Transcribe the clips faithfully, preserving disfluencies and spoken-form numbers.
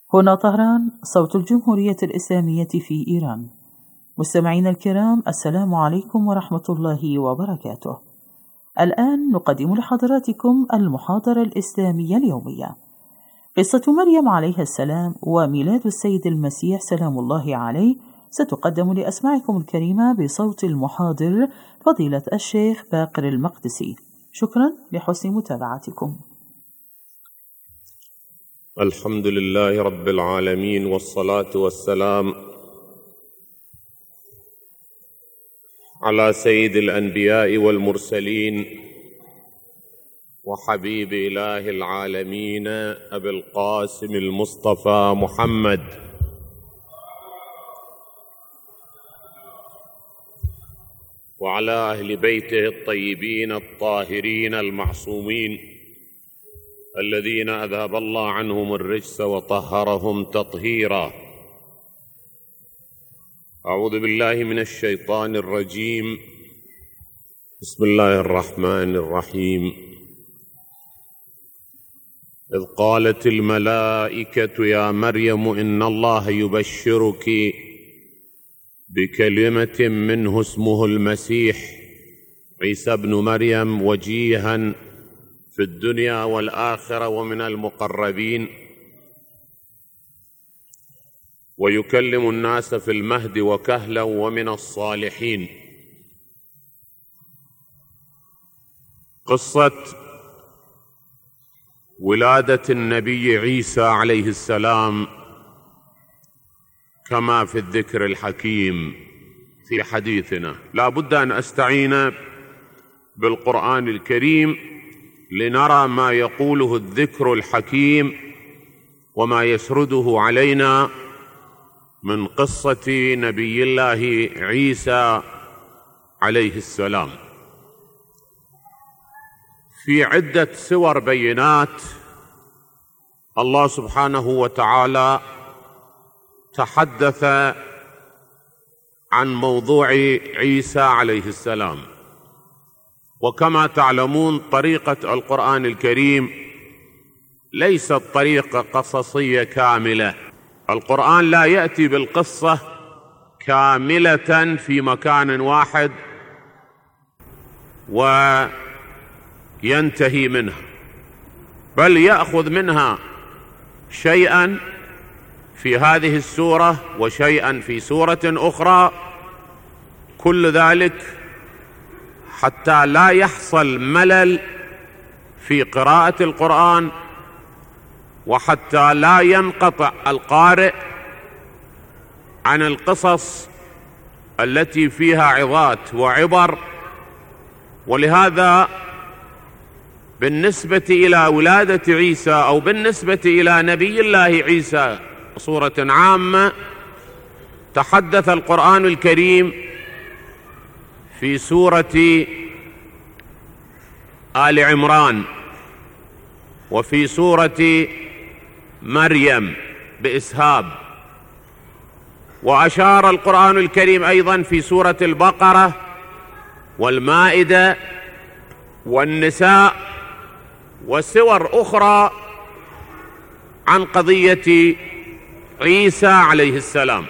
هنا طهران، صوت الجمهورية الإسلامية في إيران. مستمعينا الكرام، السلام عليكم ورحمة الله وبركاته. الآن نقدم لحضراتكم المحاضرة الإسلامية اليومية، قصة مريم عليها السلام وميلاد السيد المسيح سلام الله عليه، ستقدم لأسماعكم الكريمة بصوت المحاضر فضيلة الشيخ باقر المقدسي. شكرا لحسن متابعتكم. الحمد لله رب العالمين، والصلاة والسلام على سيد الأنبياء والمرسلين وحبيب إله العالمين أبي القاسم المصطفى محمد وعلى أهل بيته الطيبين الطاهرين المعصومين الذين أذهب الله عنهم الرجس وطهرهم تطهيرا. أعوذ بالله من الشيطان الرجيم. بسم الله الرحمن الرحيم. إذ قالت الملائكة يا مريم إن الله يبشرك بكلمة منه اسمه المسيح عيسى ابن مريم وجيها في الدنيا والآخرة ومن المقربين ويكلم الناس في المهد وكهلا ومن الصالحين. قصة ولادة النبي عيسى عليه السلام كما في الذكر الحكيم في حديثنا. لا بد أن أستعين بالقرآن الكريم لنرى ما يقوله الذكر الحكيم وما يسرده علينا من قصة نبي الله عيسى عليه السلام. في عدة سور بينات الله سبحانه وتعالى تحدث عن موضوع عيسى عليه السلام. وكما تعلمون طريقة القرآن الكريم ليست طريقة قصصية كاملة. القرآن لا يأتي بالقصة كاملة في مكان واحد وينتهي منها، بل يأخذ منها شيئا في هذه السورة وشيئا في سورة أخرى، كل ذلك حتى لا يحصل ملل في قراءة القرآن، وحتى لا ينقطع القارئ عن القصص التي فيها عظات وعبر. ولهذا بالنسبة إلى ولادة عيسى أو بالنسبة إلى نبي الله عيسى بصورة عامة تحدث القرآن الكريم في سورة آل عمران وفي سورة مريم بإسهاب، وأشار القرآن الكريم أيضا في سورة البقرة والمائدة والنساء وسور أخرى عن قضية عيسى عليه السلام.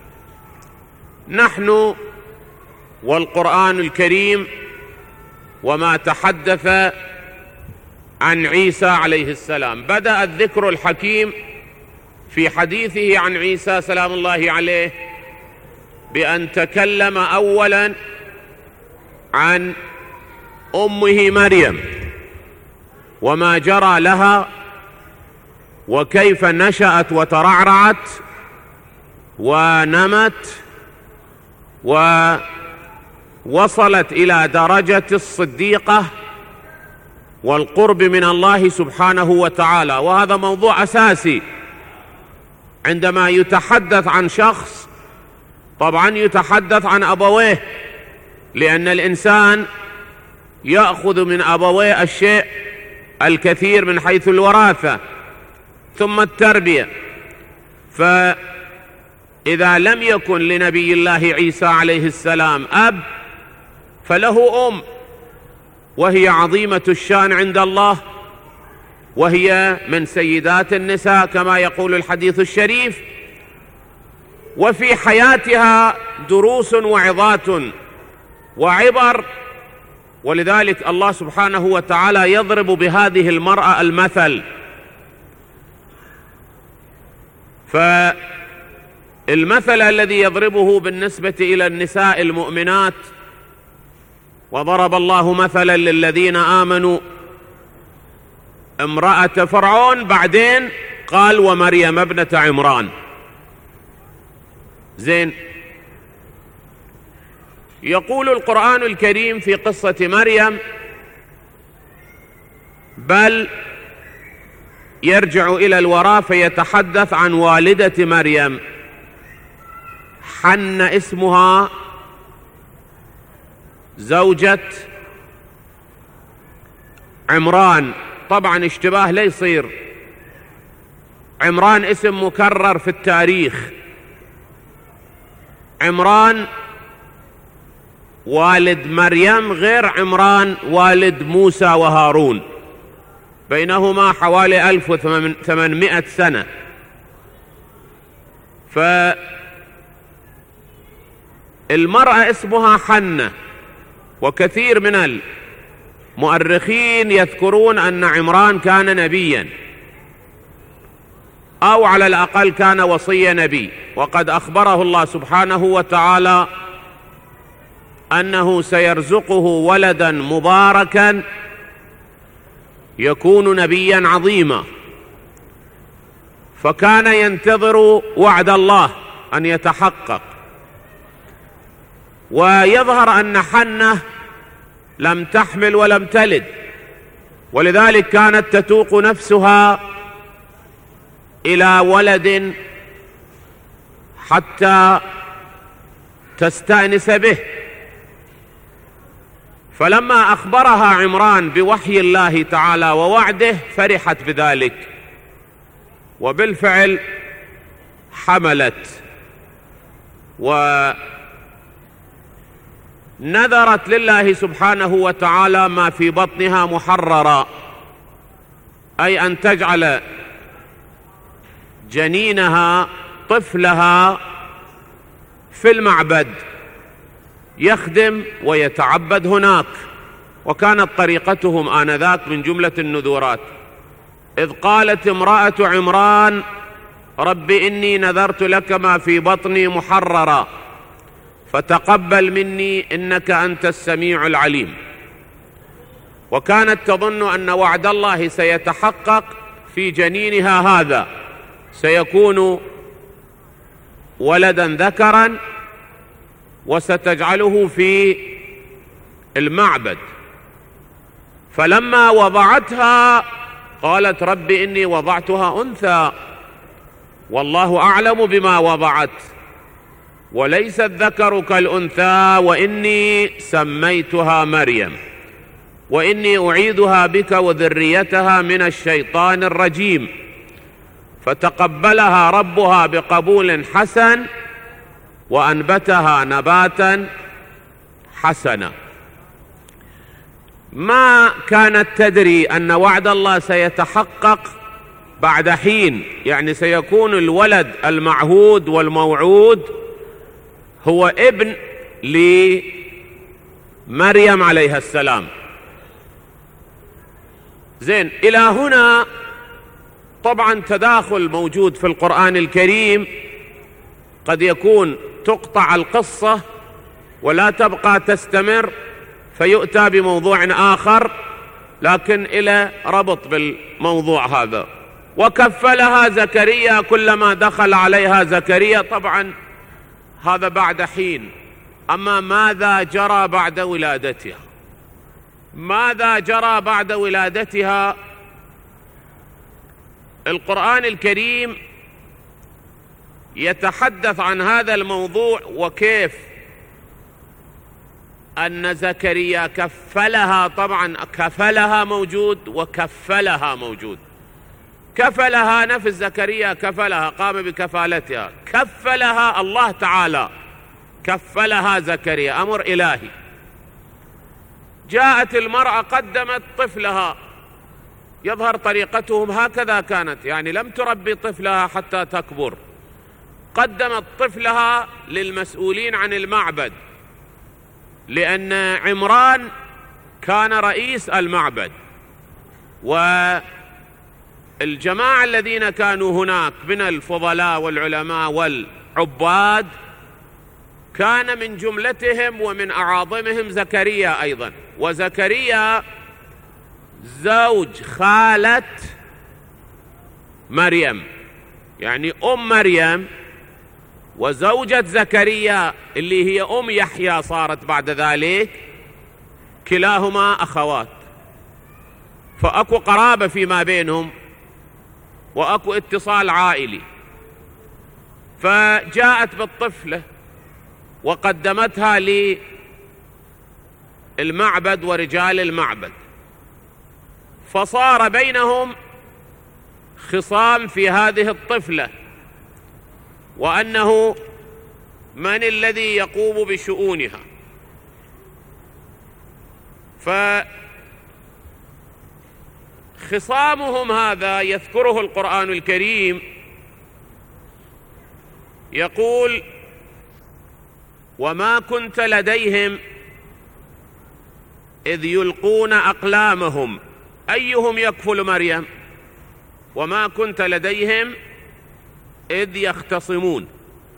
نحن والقرآن الكريم وما تحدث عن عيسى عليه السلام، بدأ الذكر الحكيم في حديثه عن عيسى سلام الله عليه بأن تكلم أولا عن أمه مريم وما جرى لها وكيف نشأت وترعرعت ونمت ووصلت إلى درجة الصديقة والقرب من الله سبحانه وتعالى. وهذا موضوع أساسي عندما يتحدث عن شخص، طبعا يتحدث عن أبويه، لأن الإنسان يأخذ من أبويه الشيء الكثير من حيث الوراثة ثم التربية. فإذا لم يكن لنبي الله عيسى عليه السلام أب فله أم، وهي عظيمة الشان عند الله، وهي من سيدات النساء كما يقول الحديث الشريف، وفي حياتها دروس وعظات وعبر، ولذلك الله سبحانه وتعالى يضرب بهذه المرأة المثل. فالمثل الذي يضربه بالنسبة إلى النساء المؤمنات: وضرب الله مثلا للذين آمنوا امرأة فرعون، بعدين قال ومريم ابنة عمران. زين، يقول القرآن الكريم في قصة مريم، بل يرجع إلى الوراء فيتحدث عن والدة مريم حنة اسمها، زوجة عمران. طبعا اشتباه لا يصير، عمران اسم مكرر في التاريخ. عمران والد مريم غير عمران والد موسى وهارون، بينهما حوالي ألف وثمانمائة سنة. فالمرأة اسمها حنة، وكثير من المؤرخين يذكرون أن عمران كان نبيا، أو على الأقل كان وصي نبي، وقد أخبره الله سبحانه وتعالى أنه سيرزقه ولدا مباركا يكون نبيا عظيما، فكان ينتظر وعد الله أن يتحقق. ويظهر أن حنة لم تحمل ولم تلد، ولذلك كانت تتوق نفسها إلى ولد حتى تستأنس به. فلما أخبرها عمران بوحي الله تعالى ووعده فرحت بذلك، وبالفعل حملت ونذرت لله سبحانه وتعالى ما في بطنها محررا، أي أن تجعل جنينها طفلها في المعبد يخدم ويتعبد هناك. وكانت طريقتهم آنذاك من جملة النذورات: إذ قالت امرأة عمران رب إني نذرت لك ما في بطني محررا فتقبل مني إنك أنت السميع العليم. وكانت تظن أن وعد الله سيتحقق في جنينها هذا، سيكون ولدا ذكرا وستجعله في المعبد. فلما وضعتها قالت رب إني وضعتها أنثى والله أعلم بما وضعت وليس الذكر كالأنثى وإني سميتها مريم وإني أعيدها بك وذريتها من الشيطان الرجيم. فتقبلها ربها بقبول حسن وأنبتها نباتا حسنا. ما كانت تدري أن وعد الله سيتحقق بعد حين، يعني سيكون الولد المعهود والموعود هو ابن لمريم عليها السلام. زين، إلى هنا طبعا تداخل موجود في القرآن الكريم، قد يكون تقطع القصة ولا تبقى تستمر فيؤتى بموضوع آخر، لكن إلى ربط بالموضوع هذا. وكفلها زكريا كلما دخل عليها زكريا، طبعا هذا بعد حين. أما ماذا جرى بعد ولادتها؟ ماذا جرى بعد ولادتها؟ القرآن الكريم يتحدث عن هذا الموضوع، وكيف أن زكريا كفلها. طبعا كفلها موجود وكفلها موجود. كفلها نفس زكريا، كفلها قام بكفالتها. كفلها الله تعالى، كفلها زكريا، أمر إلهي. جاءت المرأة قدمت طفلها، يظهر طريقتهم هكذا كانت، يعني لم تربي طفلها حتى تكبر، قدمت طفلها للمسؤولين عن المعبد، لأن عمران كان رئيس المعبد، والجماعة الذين كانوا هناك من الفضلاء والعلماء والعباد كان من جملتهم ومن أعاظمهم زكريا أيضا. وزكريا زوج خالة مريم، يعني أم مريم وزوجة زكريا اللي هي أم يحيى صارت بعد ذلك، كلاهما أخوات، فأكو قرابة فيما بينهم وأكو اتصال عائلي. فجاءت بالطفلة وقدمتها للمعبد ورجال المعبد، فصار بينهم خصام في هذه الطفلة، وأنه من الذي يقوم بشؤونها. فخصامهم هذا يذكره القرآن الكريم، يقول: وما كنت لديهم إذ يلقون أقلامهم أيهم يكفل مريم وما كنت لديهم إذ يختصمون.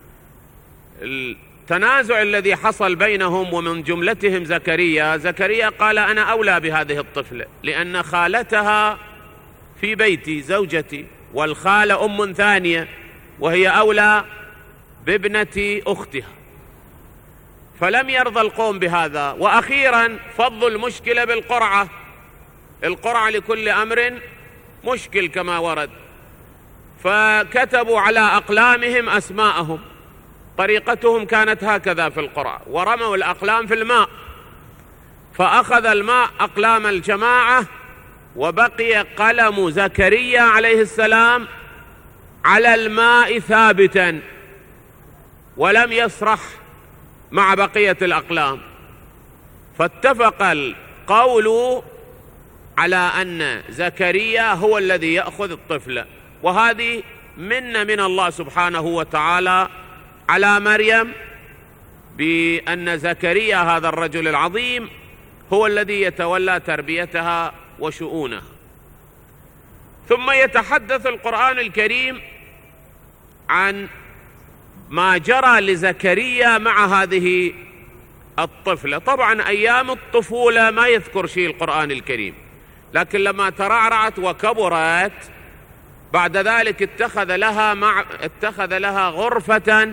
التنازع الذي حصل بينهم ومن جملتهم زكريا، زكريا قال: أنا أولى بهذه الطفلة لأن خالتها في بيتي زوجتي، والخالة أم ثانية وهي أولى بابنة أختها. فلم يرضى القوم بهذا. وأخيرا فضوا المشكلة بالقرعة، القرعة لكل أمر مشكل كما ورد، فكتبوا على أقلامهم أسماءهم. طريقتهم كانت هكذا في القرعة، ورموا الأقلام في الماء، فأخذ الماء أقلام الجماعة وبقي قلم زكريا عليه السلام على الماء ثابتا ولم يسرح مع بقية الأقلام. فاتفق القول على أن زكريا هو الذي يأخذ الطفلة، وهذه منة من الله سبحانه وتعالى على مريم، بأن زكريا هذا الرجل العظيم هو الذي يتولى تربيتها وشؤونها. ثم يتحدث القرآن الكريم عن ما جرى لزكريا مع هذه الطفلة. طبعا أيام الطفولة ما يذكر شيء القرآن الكريم، لكن لما ترعرعت وكبرت بعد ذلك اتخذ لها مع اتخذ لها غرفة،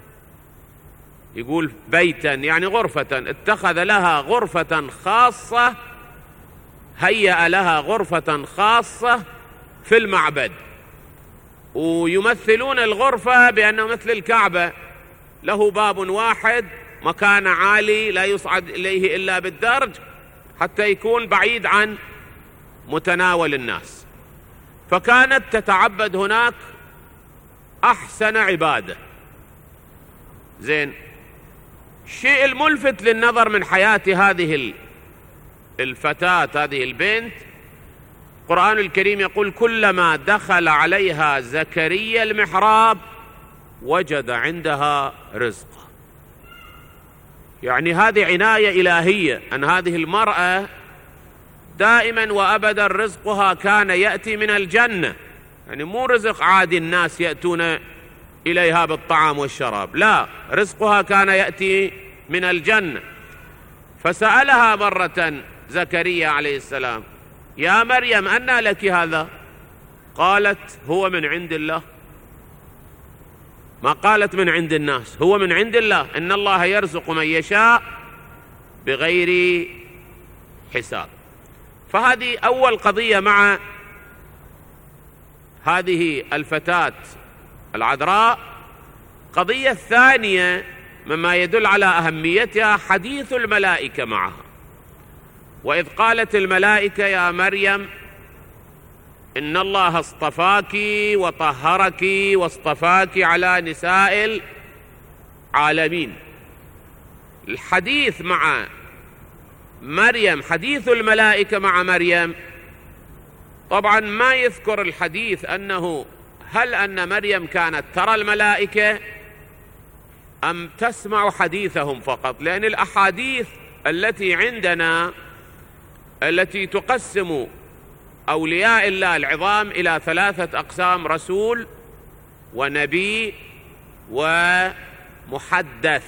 يقول بيتا يعني غرفة، اتخذ لها غرفة خاصة، هيأ لها غرفة خاصة في المعبد. ويمثلون الغرفة بأنه مثل الكعبة، له باب واحد، مكان عالي لا يصعد إليه إلا بالدرج حتى يكون بعيد عن متناول الناس. فكانت تتعبد هناك أحسن عبادة. زين، الشيء الملفت للنظر من حياة هذه الفتاة هذه البنت، القرآن الكريم يقول: كلما دخل عليها زكريا المحراب وجد عندها رزقا. يعني هذه عناية إلهية أن هذه المرأة دائما وأبدا رزقها كان يأتي من الجنة، يعني مو رزق عادي الناس يأتون إليها بالطعام والشراب، لا، رزقها كان يأتي من الجنة. فسألها مرة زكريا عليه السلام: يا مريم أنى لك هذا؟ قالت: هو من عند الله. ما قالت من عند الناس، هو من عند الله، إن الله يرزق من يشاء بغير حساب. فهذه أول قضية مع هذه الفتاة العذراء. قضية الثانية مما يدل على أهميتها حديث الملائكة معها. وإذ قالت الملائكة: يا مريم إن الله اصطفاك وطهرك واصطفاك على نساء العالمين. الحديث مع مريم، حديث الملائكة مع مريم طبعا ما يذكر الحديث أنه هل أن مريم كانت ترى الملائكة أم تسمع حديثهم فقط، لأن الأحاديث التي عندنا التي تقسم أولياء الله العظام إلى ثلاثة أقسام: رسول ونبي ومحدث.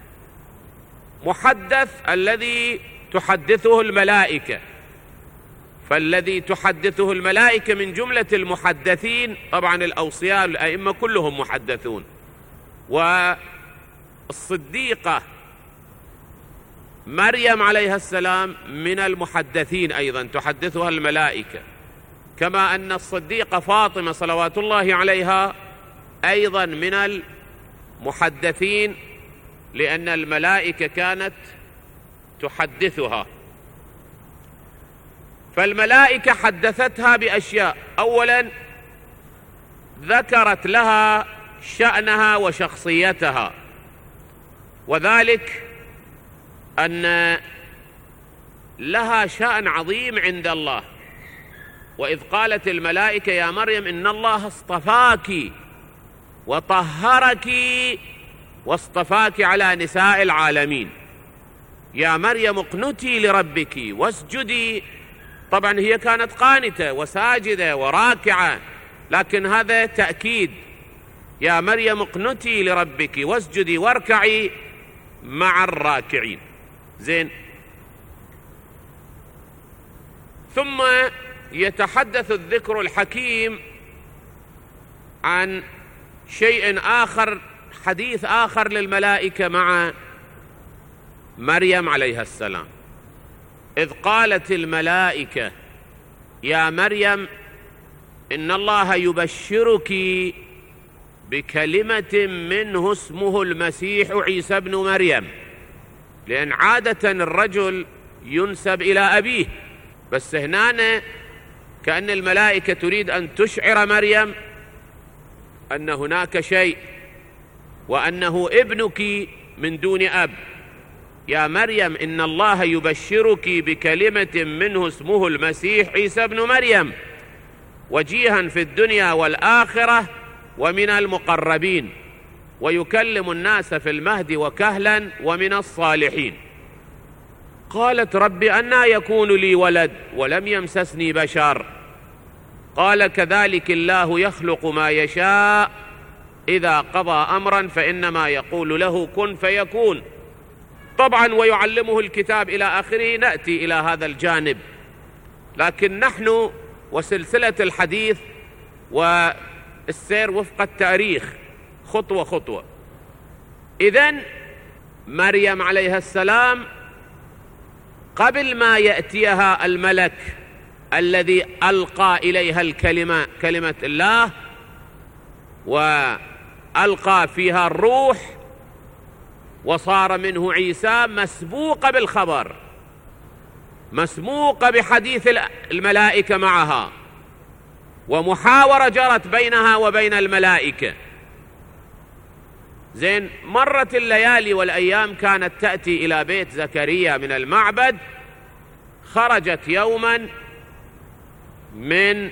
محدث الذي تحدثه الملائكة، فالذي تحدثه الملائكة من جملة المحدثين طبعا الأوصياء الأئمة كلهم محدثون، والصديقة مريم عليها السلام من المحدثين أيضا تحدثها الملائكة، كما أن الصديقة فاطمة صلوات الله عليها أيضا من المحدثين، لأن الملائكة كانت تحدثها. فالملائكة حدثتها بأشياء: أولا ذكرت لها شأنها وشخصيتها، وذلك أن لها شأن عظيم عند الله. وإذ قالت الملائكة يا مريم إن الله اصطفاك وطهرك واصطفاك على نساء العالمين، يا مريم اقنتي لربك واسجدي. طبعا هي كانت قانتة وساجدة وراكعة، لكن هذا تأكيد: يا مريم اقنتي لربك واسجدي واركعي مع الراكعين. زين، ثم يتحدث الذكر الحكيم عن شيء آخر، حديث آخر للملائكة مع مريم عليها السلام، إذ قالت الملائكة يا مريم إن الله يبشرك بكلمة منه اسمه المسيح عيسى ابن مريم. لأن عادة الرجل ينسب إلى أبيه، بس هنا كأن الملائكة تريد أن تشعر مريم أن هناك شيء وأنه ابنك من دون أب. يا مريم إن الله يبشرك بكلمة منه اسمه المسيح عيسى ابن مريم وجيها في الدنيا والآخرة ومن المقربين ويكلم الناس في المهد وكهلا ومن الصالحين. قالت رب أنى يكون لي ولد ولم يمسسني بشر، قال كذلك الله يخلق ما يشاء إذا قضى أمرا فإنما يقول له كن فيكون. طبعا ويعلمه الكتاب إلى آخره، نأتي إلى هذا الجانب، لكن نحن وسلسلة الحديث والسير وفق التاريخ خطوة خطوة. إذن مريم عليها السلام قبل ما يأتيها الملك الذي ألقى إليها الكلمة كلمة الله وألقى فيها الروح وصار منه عيسى، مسبوق بالخبر، مسبوق بحديث الملائكة معها، ومحاورة جرت بينها وبين الملائكة. زين، مرت الليالي والأيام، كانت تأتي إلى بيت زكريا من المعبد. خرجت يوما من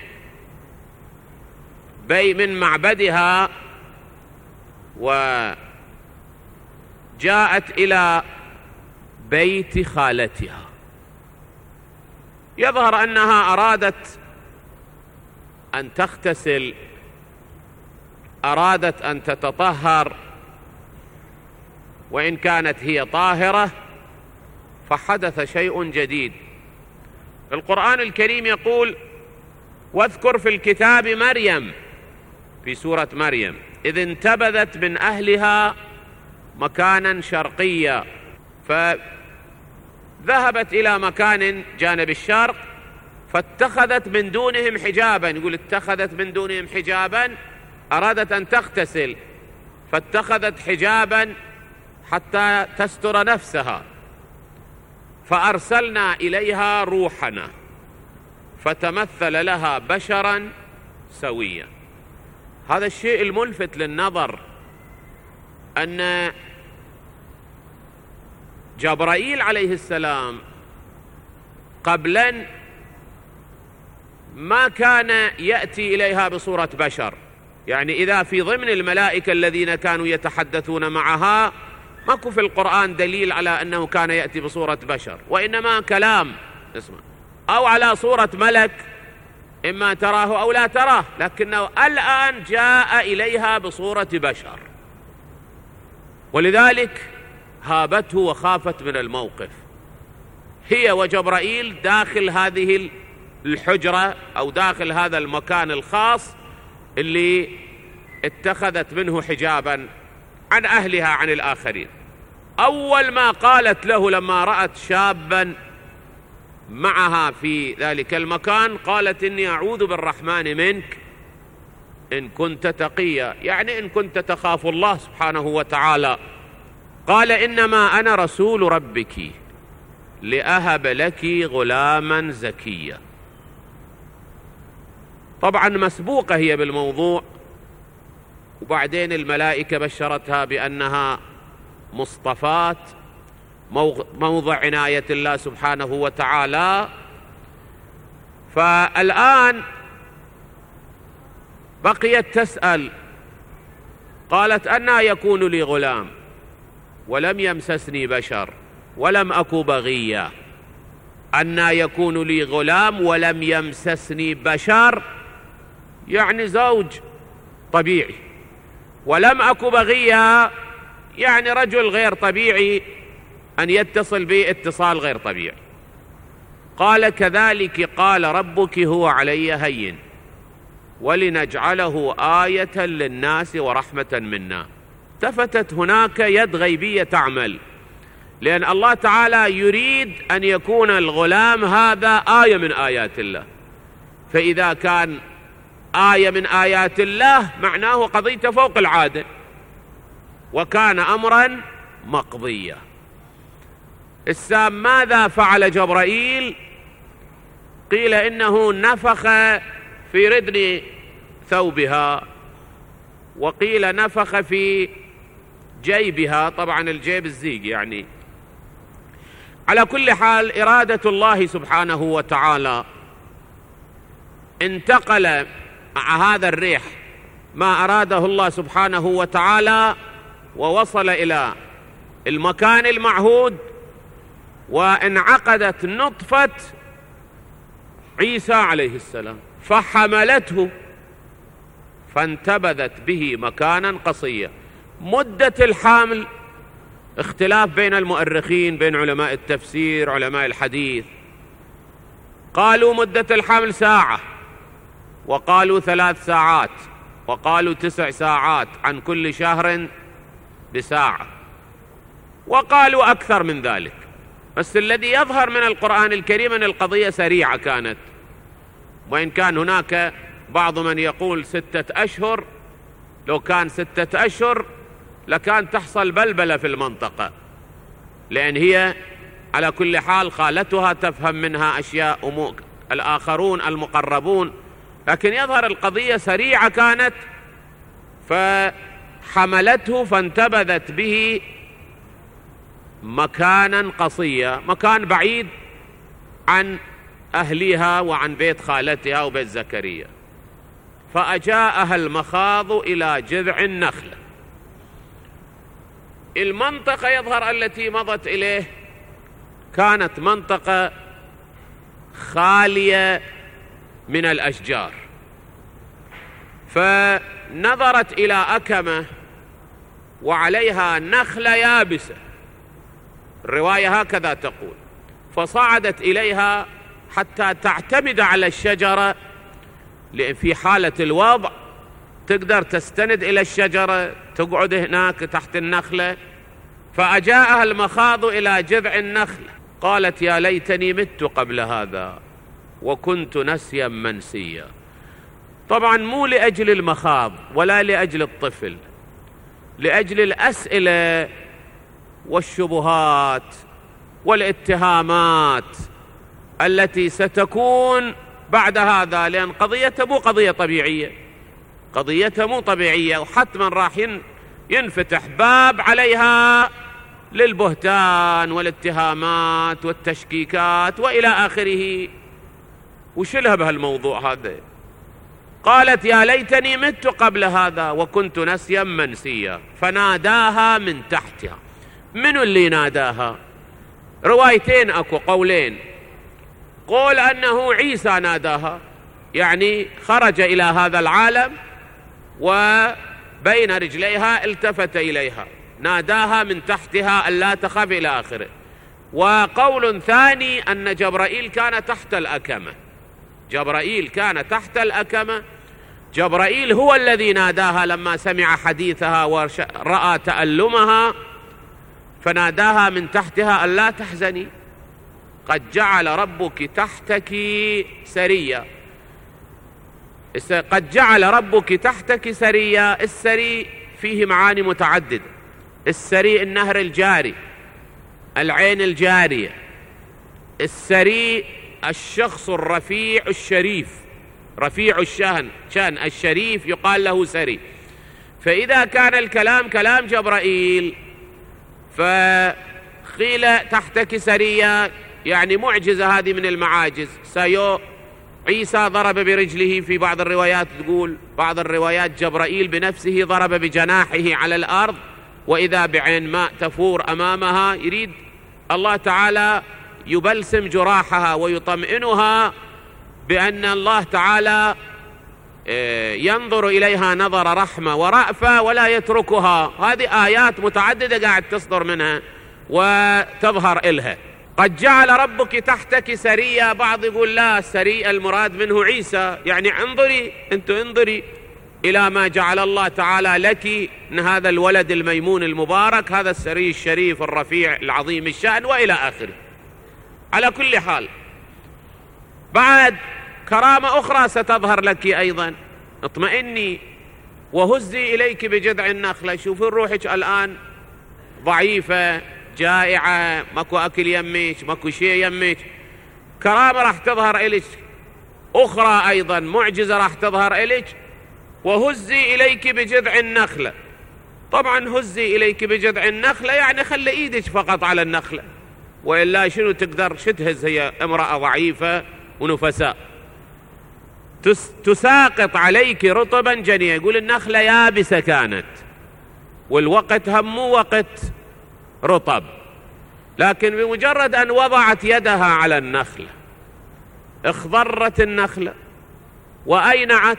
بي من معبدها وجاءت إلى بيت خالتها. يظهر أنها أرادت أن تغتسل، أرادت أن تتطهر، وإن كانت هي طاهرة فحدث شيء جديد. القرآن الكريم يقول واذكر في الكتاب مريم في سورة مريم إذ انتبذت من أهلها مكانا شرقيا، فذهبت إلى مكان جانب الشرق فاتخذت من دونهم حجابا. يقول اتخذت من دونهم حجابا، أرادت أن تغتسل فاتخذت حجابا حتى تستر نفسها، فأرسلنا إليها روحنا فتمثل لها بشرا سويا. هذا الشيء الملفت للنظر أن جبرائيل عليه السلام قبل أن ما كان يأتي إليها بصورة بشر، يعني إذا في ضمن الملائكة الذين كانوا يتحدثون معها ماكو في القرآن دليل على أنه كان يأتي بصورة بشر، وإنما كلام اسمه أو على صورة ملك إما تراه أو لا تراه، لكنه الآن جاء إليها بصورة بشر، ولذلك هابته وخافت من الموقف هي وجبرائيل داخل هذه الحجرة أو داخل هذا المكان الخاص اللي اتخذت منه حجابا عن أهلها عن الآخرين. أول ما قالت له لما رأت شابا معها في ذلك المكان قالت إني أعوذ بالرحمن منك إن كنت تقيا، يعني إن كنت تخاف الله سبحانه وتعالى. قال إنما أنا رسول ربك لأهب لك غلاما زكيا. طبعا مسبوقة هي بالموضوع، وبعدين الملائكة بشرتها بأنها مصطفات موضع عناية الله سبحانه وتعالى. فالآن بقيت تسأل، قالت أنا يكون لي غلام ولم يمسسني بشر ولم أك بغيا. أنا يكون لي غلام ولم يمسسني بشر يعني زوج طبيعي، ولم أك بغيا يعني رجل غير طبيعي أن يتصل بي اتصال غير طبيعي. قال كذلك قال ربك هو علي هين ولنجعله آية للناس ورحمة منا. التفتت هناك يد غيبية تعمل، لأن الله تعالى يريد أن يكون الغلام هذا آية من آيات الله، فإذا كان آية من آيات الله معناه قضية فوق العادة وكان أمرا مقضيا. السام ماذا فعل جبرائيل؟ قيل إنه نفخ في ردن ثوبها، وقيل نفخ في جيبها، طبعا الجيب الزيق يعني. على كل حال إرادة الله سبحانه وتعالى انتقل مع هذا الريح ما أراده الله سبحانه وتعالى ووصل إلى المكان المعهود، وانعقدت نطفة عيسى عليه السلام فحملته فانتبذت به مكانا قصيا. مدة الحمل اختلاف بين المؤرخين، بين علماء التفسير علماء الحديث. قالوا مدة الحمل ساعة، وقالوا ثلاث ساعات، وقالوا تسع ساعات، عن كل شهر بساعة، وقالوا أكثر من ذلك. بس الذي يظهر من القرآن الكريم أن القضية سريعة كانت، وإن كان هناك بعض من يقول ستة أشهر. لو كان ستة أشهر لكان تحصل بلبلة في المنطقة، لأن هي على كل حال خالتها تفهم منها أشياء أمور الآخرون المقربون، لكن يظهر القضية سريعة كانت. فحملته فانتبذت به مكانا قصيا، مكان بعيد عن أهلها وعن بيت خالتها وبيت زكريا. فأجاءها المخاض إلى جذع النخلة. المنطقة يظهر التي مضت إليه كانت منطقة خالية من الأشجار، فنظرت إلى أكمة وعليها نخلة يابسة، الرواية هكذا تقول، فصعدت إليها حتى تعتمد على الشجرة، لأن في حالة الوضع تقدر تستند إلى الشجرة، تقعد هناك تحت النخلة. فأجاءها المخاض إلى جذع النخلة قالت يا ليتني مت قبل هذا وكنت نسيا منسيا. طبعا مو لأجل المخاض ولا لأجل الطفل، لأجل الأسئلة والشبهات والاتهامات التي ستكون بعد هذا، لأن قضيته مو قضية طبيعية، قضيته مو طبيعية، وحتما راح ينفتح باب عليها للبهتان والاتهامات والتشكيكات وإلى آخره. وشلها بهالموضوع هذا؟ قالت يا ليتني مت قبل هذا وكنت نسيا منسيا. فناداها من تحتها. منو اللي ناداها؟ روايتين اكو، قولين. قول انه عيسى ناداها، يعني خرج الى هذا العالم وبين رجليها التفت اليها، ناداها من تحتها ألا تخاف إلى آخره. وقول ثاني أن جبرائيل كان تحت الأكمة، جبرائيل كان تحت الأكمة، جبرائيل هو الذي ناداها لما سمع حديثها ورأى تألمها، فناداها من تحتها ألا تحزني قد جعل ربك تحتك سريا. قد جعل ربك تحتك سريا. السري فيه معاني متعددة. السري النهر الجاري، العين الجارية. السري الشخص الرفيع الشريف، رفيع الشأن، شأن الشريف يقال له سري. فإذا كان الكلام كلام جبرائيل فقيل تحتك سرية، يعني معجزة هذه من المعاجز. سيو عيسى ضرب برجله في بعض الروايات، تقول بعض الروايات جبرائيل بنفسه ضرب بجناحه على الأرض وإذا بعين ماء تفور أمامها، يريد الله تعالى يبلسم جراحها ويطمئنها بأن الله تعالى ينظر إليها نظر رحمة ورأفة ولا يتركها. هذه آيات متعددة قاعد تصدر منها وتظهر إلها. قد جعل ربك تحتك سريا. بعض يقول لا، السري المراد منه عيسى، يعني انظري أنت انظري إلى ما جعل الله تعالى لك من هذا الولد الميمون المبارك، هذا السري الشريف الرفيع العظيم الشأن وإلى آخره. على كل حال بعد كرامة أخرى ستظهر لك أيضا. اطمئني وهزي إليك بجذع النخلة. شوفي روحك الآن ضعيفة جائعة، ماكو أكل يمك، ماكو شيء يمك. كرامة راح تظهر إليك أخرى أيضا، معجزة راح تظهر إليك. وهزي إليك بجذع النخلة. طبعا هزي إليك بجذع النخلة يعني خلي إيدك فقط على النخلة، وإلا شنو تقدر شتهز؟ هي امرأة ضعيفة ونفساء. تساقط عليك رطبا جنيا. يقول النخلة يابسة كانت والوقت هم مو وقت رطب، لكن بمجرد أن وضعت يدها على النخلة اخضرت النخلة وأينعت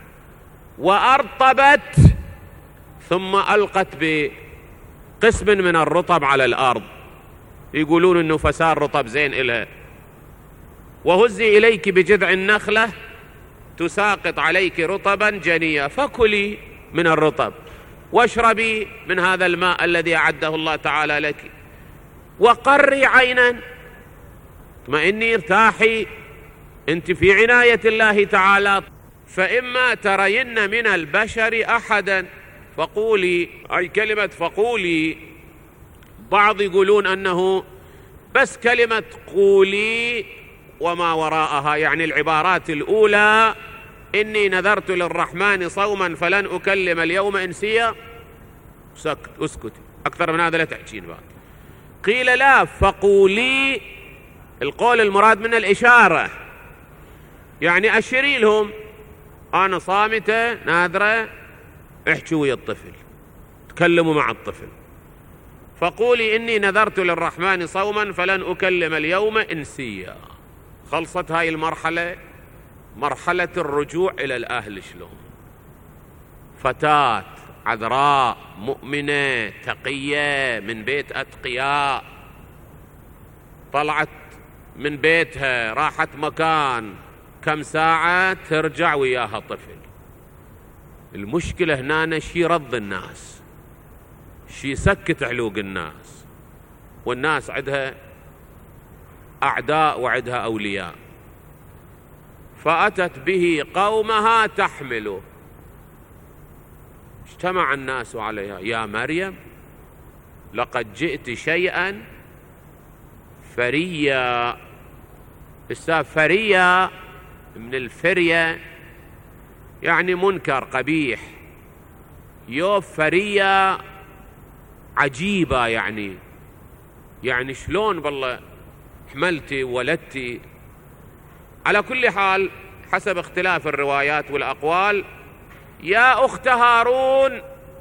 وأرطبت، ثم ألقت بقسم من الرطب على الأرض. يقولون إنه فسار رطب زين إلها. وهزي إليك بجذع النخلة تساقط عليك رطبا جنيا فكلي من الرطب واشربي من هذا الماء الذي أعده الله تعالى لك وقري عينا. اطمئني ارتاحي، انت في عناية الله تعالى. فإما ترين من البشر أحدا فقولي، أي كلمة فقولي بعض يقولون أنه بس كلمة قولي وما وراءها، يعني العبارات الأولى إني نذرت للرحمن صوما فلن أكلم اليوم إنسيا، سكت اسكتي، أكثر من هذا لا تحكين بعد. قيل لا، فقولي القول المراد من الإشارة، يعني أشري لهم أنا صامتة ناذرة، احكوا ويا الطفل، تكلموا مع الطفل. فقولي إني نذرت للرحمن صوما فلن أكلم اليوم إنسيا. خلصت هاي المرحلة، مرحلة الرجوع إلى الأهل. شلون فتاة عذراء مؤمنة تقية من بيت أتقياء، طلعت من بيتها راحت مكان كم ساعة ترجع وياها طفل. المشكلة هنا شي رض الناس، شي سكت علوق الناس، والناس عندها أعداء وعندها أولياء. فأتت به قومها تحمله. اجتمع الناس عليها، يا مريم لقد جئت شيئا فريا. استاذ فريا من الفرية يعني منكر قبيح، يوف فريا عجيبة، يعني يعني شلون بالله حملتي وولدتي. على كل حال حسب اختلاف الروايات والأقوال، يا أخت هارون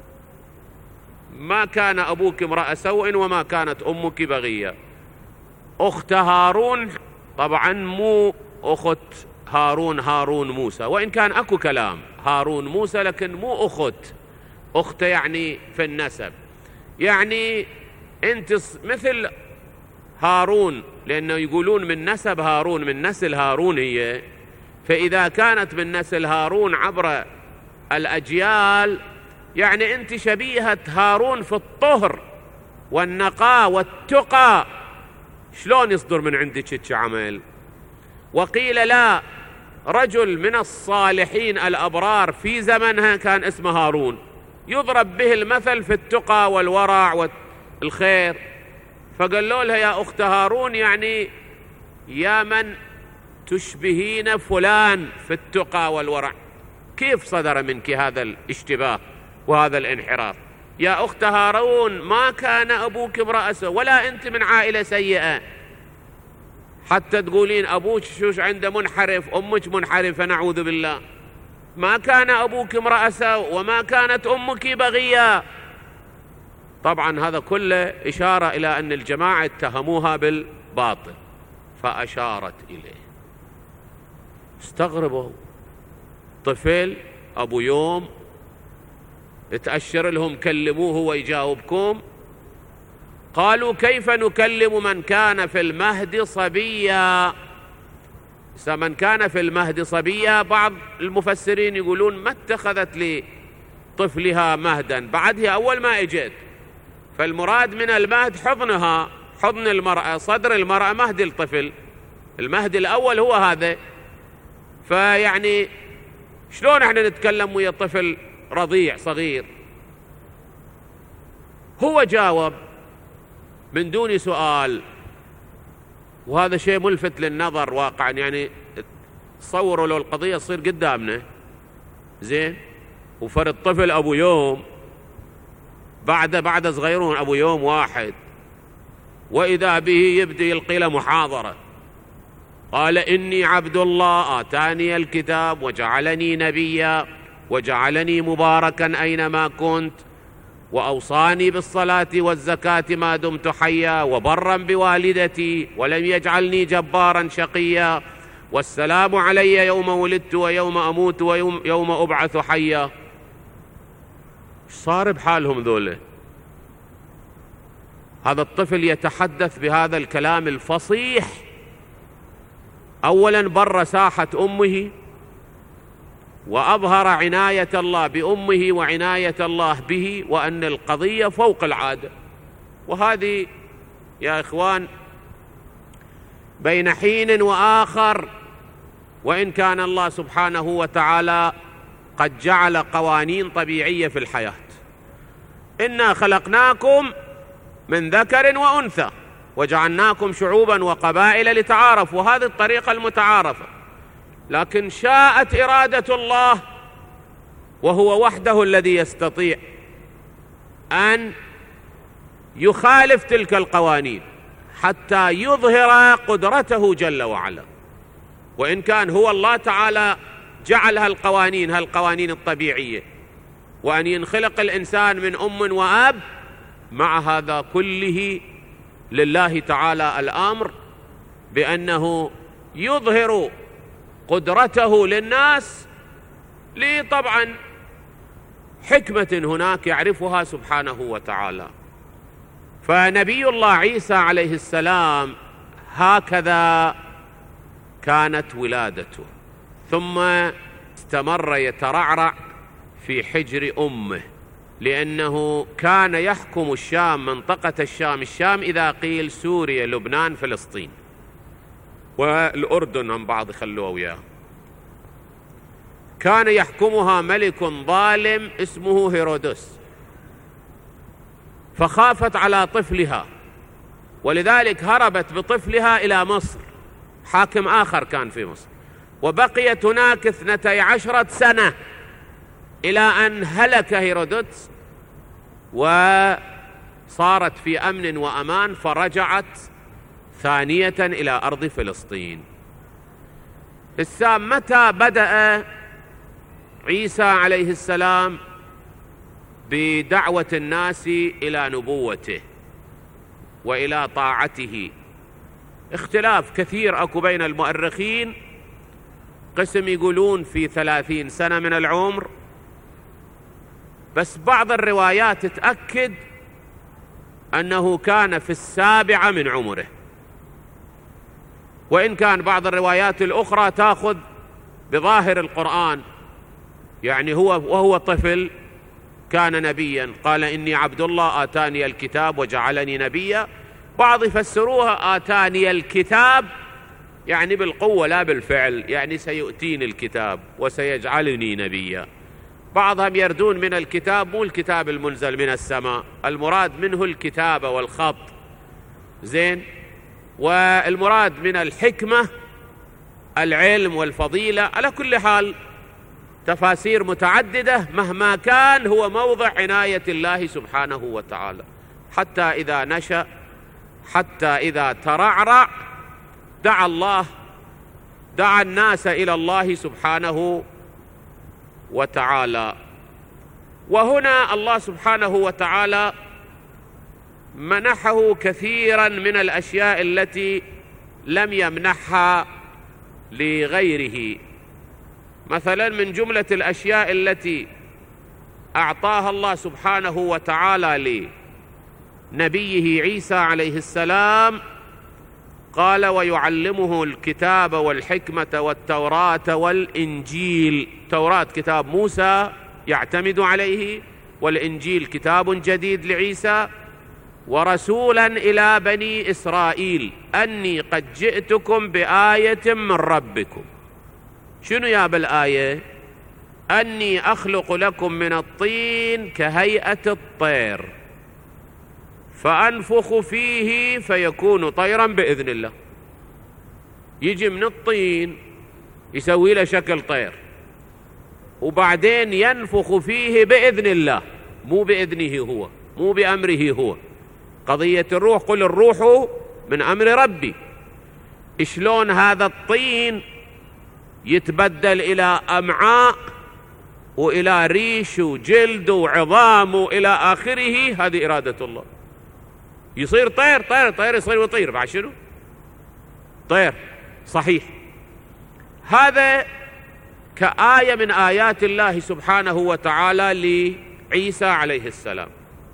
ما كان أبوك امرأ سوء وما كانت أمك بغية. أخت هارون طبعا مو أخت هارون هارون موسى، وإن كان أكو كلام هارون موسى لكن مو أخت. أخت يعني في النسب، يعني أنت مثل هارون، لأنه يقولون من نسب هارون، من نسل هارون هي، فإذا كانت من نسل هارون عبر الأجيال يعني أنت شبيهة هارون في الطهر والنقاء والتقى. شلون يصدر من عندك هيك عمل؟ وقيل لا، رجل من الصالحين الأبرار في زمنها كان اسمه هارون، يضرب به المثل في التقى والورع والخير، فقالوا لها يا أخت هارون يعني يا من تشبهين فلان في التقى والورع. كيف صدر منك هذا الاشتباه وهذا الانحراف؟ يا أخت هارون ما كان أبوك امرأ سوء ولا أنت من عائلة سيئة، حتى تقولين أبوك شوش عنده منحرف، أمك منحرفة نعوذ بالله. ما كان أبوك امرأ سوء وما كانت أمك بغية. طبعا هذا كله إشارة إلى أن الجماعة اتهموها بالباطل، فأشارت إليه. استغربوا، طفل أبو يوم تأشر لهم كلموه ويجاوبكم. قالوا كيف نكلم من كان في المهد صبيا؟ من كان في المهد صبيا بعض المفسرين يقولون ما اتخذت لطفلها مهدا، بعدها أول ما اجت، فالمراد من المهد حضنها، حضن المرأة، صدر المرأة مهد الطفل، المهد الأول هو هذا. فيعني شلون احنا نتكلم ويا طفل رضيع صغير؟ هو جاوب من دون سؤال، وهذا شيء ملفت للنظر واقعا. يعني تصوروا لو القضية تصير قدامنا زين، وفرد طفل أبو يوم بعد بعد صغيرون أبو يوم واحد، وإذا به يبدي يلقي له محاضرة، قال إني عبد الله آتاني الكتاب وجعلني نبيا وجعلني مباركا أينما كنت وأوصاني بالصلاة والزكاة ما دمت حيا وبرا بوالدتي ولم يجعلني جبارا شقيا والسلام علي يوم ولدت ويوم أموت ويوم يوم أبعث حيا. صار بحالهم ذولا؟ هذا الطفل يتحدث بهذا الكلام الفصيح، أولا بر ساحة أمه وأظهر عناية الله بأمه وعناية الله به، وأن القضية فوق العادة. وهذه يا إخوان بين حين وآخر، وإن كان الله سبحانه وتعالى قد جعل قوانين طبيعية في الحياة، إنا خلقناكم من ذكر وأنثى وجعلناكم شعوبا وقبائل لتعارفوا، وهذه الطريقة المتعارفة. لكن شاءت إرادة الله، وهو وحده الذي يستطيع أن يخالف تلك القوانين حتى يظهر قدرته جل وعلا. وإن كان هو الله تعالى جعل هالقوانين هالقوانين الطبيعية، وأن ينخلق الإنسان من أم وأب، مع هذا كله لله تعالى الأمر بأنه يظهر قدرته للناس لطبعا حكمة هناك يعرفها سبحانه وتعالى. فنبي الله عيسى عليه السلام هكذا كانت ولادته، ثم استمر يترعرع في حجر أمه، لأنه كان يحكم الشام، منطقة الشام، الشام إذا قيل سوريا لبنان فلسطين والأردن هم بعض خلوه وياه. كان يحكمها ملك ظالم اسمه هيرودس، فخافت على طفلها ولذلك هربت بطفلها إلى مصر، حاكم آخر كان في مصر، وبقيت هناك اثنتي عشرة سنة إلى أن هلك هيرودس وصارت في أمن وأمان، فرجعت ثانية إلى أرض فلسطين. السام متى بدأ عيسى عليه السلام بدعوة الناس إلى نبوته وإلى طاعته؟ اختلاف كثير أكو بين المؤرخين، قسم يقولون في ثلاثين سنة من العمر، بس بعض الروايات تأكد أنه كان في السابعة من عمره، وإن كان بعض الروايات الأخرى تأخذ بظاهر القرآن، يعني هو وهو طفل كان نبيا، قال إني عبد الله آتاني الكتاب وجعلني نبيا. بعض يفسروها آتاني الكتاب يعني بالقوة لا بالفعل، يعني سيؤتيني الكتاب وسيجعلني نبيا. بعضهم يردون من الكتاب مو الكتاب المنزل من السماء، المراد منه الكتابة والخط، زين، والمراد من الحكمة العلم والفضيلة. على كل حال تفاسير متعددة، مهما كان هو موضع عناية الله سبحانه وتعالى، حتى إذا نشأ، حتى إذا ترعرع دعا الله دعا الناس إلى الله سبحانه وتعالى. وهنا الله سبحانه وتعالى منحه كثيرا من الأشياء التي لم يمنحها لغيره. مثلا من جملة الأشياء التي أعطاها الله سبحانه وتعالى لنبيه عيسى عليه السلام، قال ويعلمه الكتاب والحكمة والتوراة والإنجيل. توراة كتاب موسى يعتمد عليه، والإنجيل كتاب جديد لعيسى. ورسولا إلى بني إسرائيل أني قد جئتكم بآية من ربكم. شنو يا بالآية؟ أني أخلق لكم من الطين كهيئة الطير فأنفخ فيه فيكون طيرا بإذن الله. يجي من الطين يسوي له شكل طير، وبعدين ينفخ فيه بإذن الله، مو بإذنه هو، مو بأمره هو. قضية الروح، قل الروح من أمر ربي. شلون هذا الطين يتبدل إلى أمعاء وإلى ريش وجلد وعظام وإلى آخره، هذه إرادة الله. يصير طير طير طير يصير وطير بعد شنو؟ طير صحيح. هذا كآية من آيات الله سبحانه وتعالى لعيسى عليه السلام.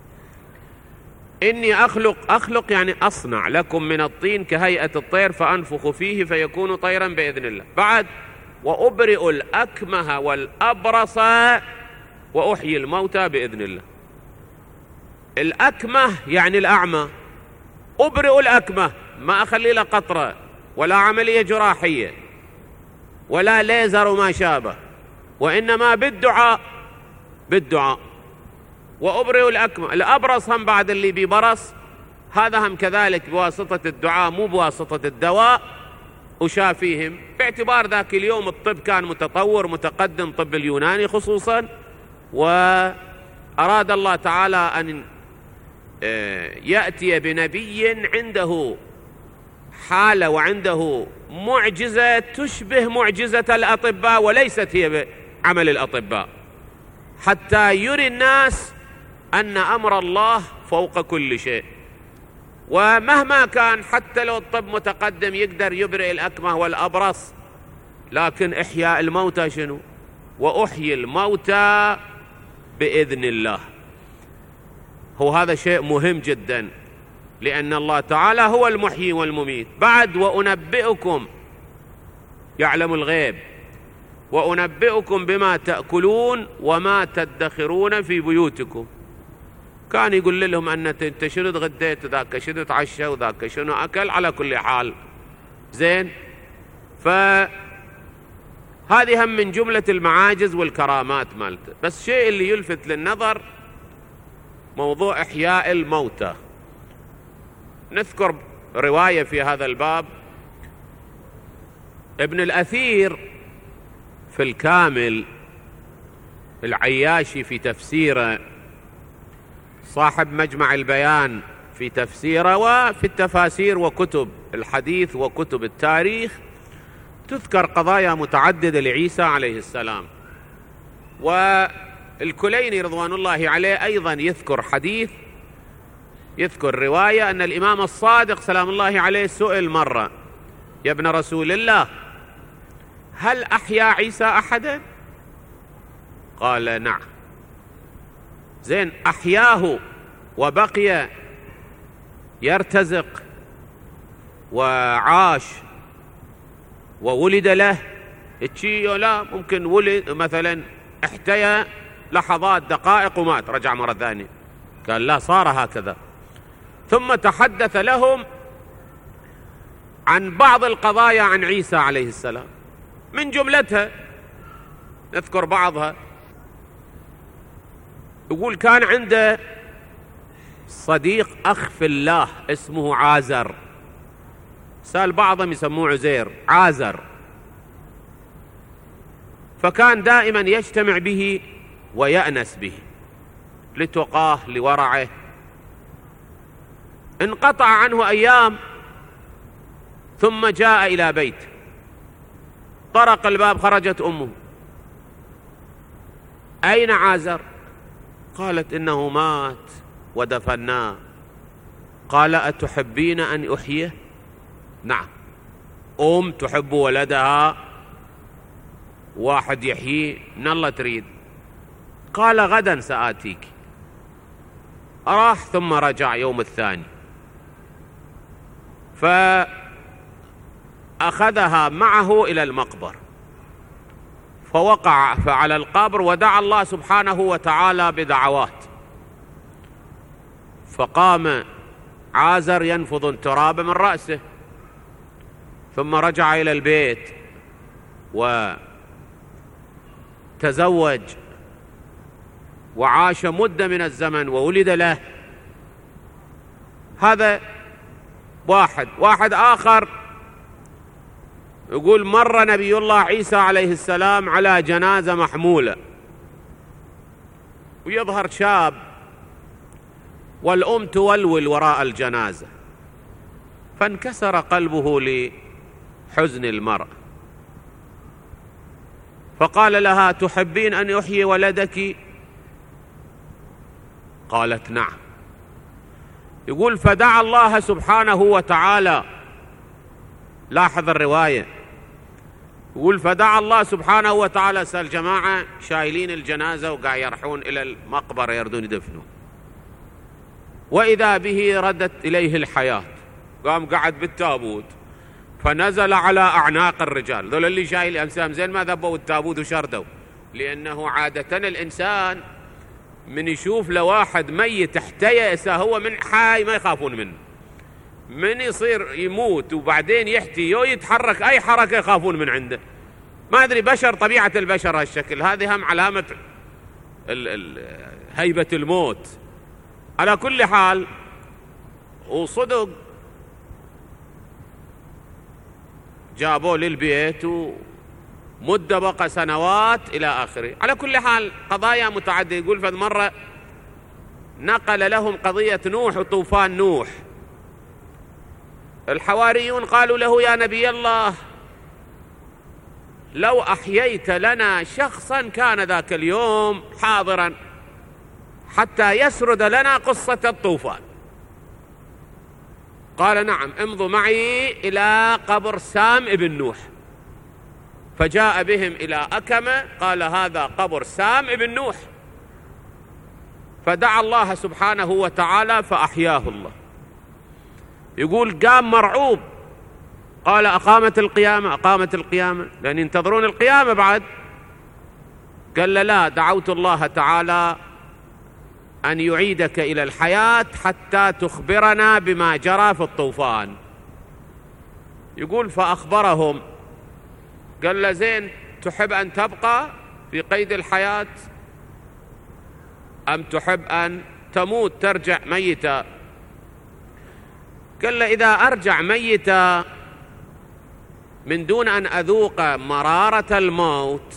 إني أخلق أخلق يعني أصنع لكم من الطين كهيئة الطير فأنفخ فيه فيكون طيرا بإذن الله. بعد وأبرئ الأكمه والأبرص وأحيي الموتى بإذن الله. الأكمه يعني الأعمى، أبرئ الأكمه، ما أخلي له قطرة ولا عملية جراحية ولا ليزر وما شابه، وإنما بالدعاء بالدعاء. وأبرئ الأكمه. الأبرص هم بعد اللي ببرص، هذا هم كذلك بواسطة الدعاء مو بواسطة الدواء، وشافيهم باعتبار ذاك اليوم الطب كان متطور متقدم، طب اليوناني خصوصا، وأراد الله تعالى أن يأتي بنبي عنده حالة وعنده معجزة تشبه معجزة الأطباء وليست هي عمل الأطباء، حتى يري الناس أن أمر الله فوق كل شيء. ومهما كان حتى لو الطب متقدم يقدر يبرئ الأكمه والأبرص، لكن إحياء الموتى شنو؟ وأحيي الموتى بإذن الله. هو هذا شيء مهم جدا، لأن الله تعالى هو المحيي والمميت. بعد وأنبئكم، يعلم الغيب، وأنبئكم بما تأكلون وما تدخرون في بيوتكم. كان يقول لهم أن أنت شنو تغديت وذاك شنو تعشى وذاك شنو أكل. على كل حال زين. فهذه هم من جملة المعاجز والكرامات مالته. بس شيء اللي يلفت للنظر موضوع إحياء الموتى. نذكر رواية في هذا الباب. ابن الأثير في الكامل، العياشي في تفسيره، صاحب مجمع البيان في تفسيره، وفي التفاسير وكتب الحديث وكتب التاريخ، تذكر قضايا متعددة لعيسى عليه السلام. والكليني رضوان الله عليه أيضا يذكر حديث، يذكر رواية أن الإمام الصادق سلام الله عليه سئل مرة: يا ابن رسول الله، هل أحيا عيسى أحدا؟ قال: نعم. زين، أحياه وبقي يرتزق وعاش وولد له اتشي؟ لا، ممكن ولد مثلا احتيا لحظات دقائق ومات، رجع مرة ثانية. قال: لا، صار هكذا. ثم تحدث لهم عن بعض القضايا عن عيسى عليه السلام، من جملتها نذكر بعضها. يقول: كان عنده صديق أخ في الله اسمه عازر، سأل بعضهم يسموه عزير، عازر. فكان دائما يجتمع به ويأنس به لتقاه لورعه. انقطع عنه أيام ثم جاء إلى بيت، طرق الباب، خرجت أمه: أين عازر؟ قالت: إنه مات ودفناه. قال: أتحبين أن أحييه؟ نعم. أم تحب ولدها، واحد يحييه، من الله تريد. قال: غدا سآتيك. راح ثم رجع يوم الثاني، فأخذها معه إلى المقبر، فوقع على القبر ودعا الله سبحانه وتعالى بدعوات، فقام عازر ينفض التراب من رأسه، ثم رجع إلى البيت وتزوج وعاش مدة من الزمن وولد له. هذا واحد. واحد آخر يقول: مر نبي الله عيسى عليه السلام على جنازة محمولة، ويظهر شاب والأم تولول وراء الجنازة، فانكسر قلبه لحزن المرأة، فقال لها: تحبين أن أحيي ولدك؟ قالت: نعم. يقول: فدعا الله سبحانه وتعالى، لاحظ الرواية، يقول: فدعا الله سبحانه وتعالى، سأل جماعة شايلين الجنازة وقاع يرحون إلى المقبرة يردون يدفنون، وإذا به ردت إليه الحياة، قام قعد بالتابوت، فنزل على أعناق الرجال. ذول اللي شايل أمسام زين ما ذبوا التابوت وشردوا، لأنه عادة الإنسان من يشوف لواحد ميت احتيأس هو من حي ما يخافون منه، من يصير يموت وبعدين يحتي يو يتحرك أي حركة يخافون من عنده. ما أدري، بشر، طبيعة البشر هالشكل، هذه هم علامة ال ال هيبة الموت. على كل حال، وصدق جابوه للبيت ومدة بقى سنوات إلى آخره. على كل حال قضايا متعددة. يقول: فذ مرة نقل لهم قضية نوح وطوفان نوح. الحواريون قالوا له: يا نبي الله، لو أحييت لنا شخصا كان ذاك اليوم حاضرا حتى يسرد لنا قصة الطوفان. قال: نعم، امضوا معي إلى قبر سام ابن نوح. فجاء بهم إلى أكمة، قال: هذا قبر سام ابن نوح. فدعا الله سبحانه وتعالى فأحياه الله. يقول: قام مرعوب، قال: أقامت القيامة؟ أقامت القيامة، لأن ينتظرون القيامة بعد. قال: لا، دعوت الله تعالى أن يعيدك إلى الحياة حتى تخبرنا بما جرى في الطوفان. يقول: فأخبرهم، قال له: زين، تحب أن تبقى في قيد الحياة أم تحب أن تموت ترجع ميتا؟ قال له: إذا أرجع ميتا من دون أن أذوق مرارة الموت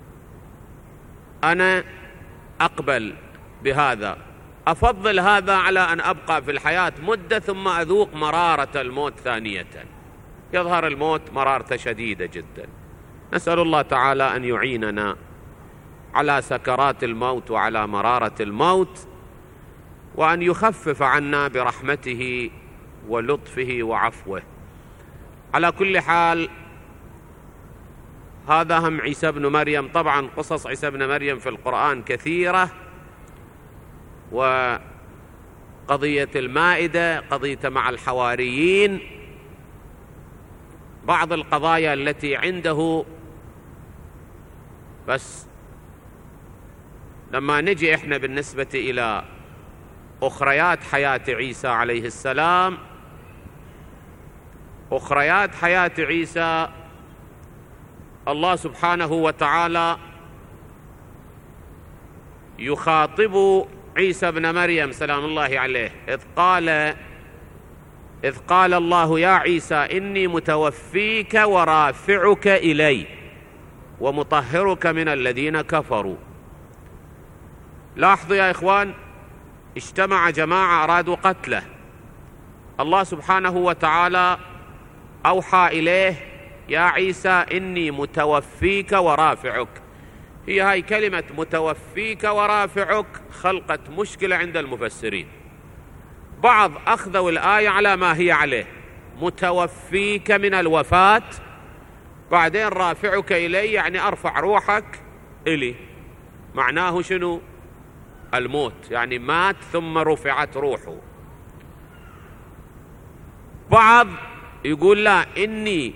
أنا أقبل بهذا، أفضل هذا على أن أبقى في الحياة مدة ثم أذوق مرارة الموت ثانية. يظهر الموت مرارته شديدة جدا. نسأل الله تعالى أن يعيننا على سكرات الموت وعلى مرارة الموت، وأن يخفف عنا برحمته ولطفه وعفوه. على كل حال، هذا هم عيسى ابن مريم. طبعا قصص عيسى ابن مريم في القرآن كثيرة، وقضية المائدة، قضية مع الحواريين، بعض القضايا التي عنده. بس لما نجي احنا بالنسبة إلى أخريات حياة عيسى عليه السلام، أخريات حياة عيسى الله سبحانه وتعالى يخاطب عيسى ابن مريم سلام الله عليه إذ قال إذ قال الله يا عيسى إني متوفيك ورافعك إلي ومطهرك من الذين كفروا. لاحظوا يا إخوان، اجتمع جماعة أرادوا قتله، الله سبحانه وتعالى أوحى إليه يا عيسى إني متوفيك ورافعك. هي هاي كلمة متوفيك ورافعك خلقت مشكلة عند المفسرين. بعض أخذوا الآية على ما هي عليه، متوفيك من الوفاة، بعدين رافعك إلي يعني أرفع روحك إلي. معناه شنو؟ الموت، يعني مات ثم رفعت روحه. بعض يقول لا، إني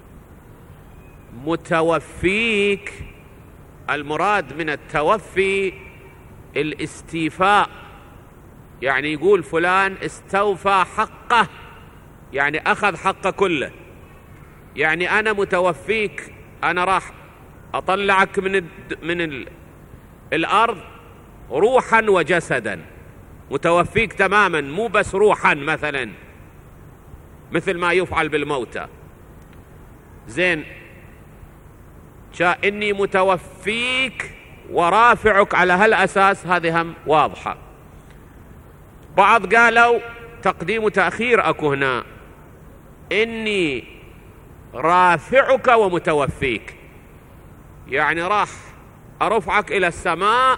متوفيك، المراد من التوفي الاستيفاء، يعني يقول فلان استوفى حقه، يعني أخذ حقه كله. يعني أنا متوفيك، أنا راح أطلعك من من ال الأرض روحا وجسدا، متوفيك تماما، مو بس روحا مثلا مثل ما يفعل بالموتى. زين، شاء إني متوفيك ورافعك على هالأساس، هذه هم واضحة. بعض قالوا تقديم وتأخير أكو هنا، إني رافعك ومتوفيك، يعني راح أرفعك إلى السماء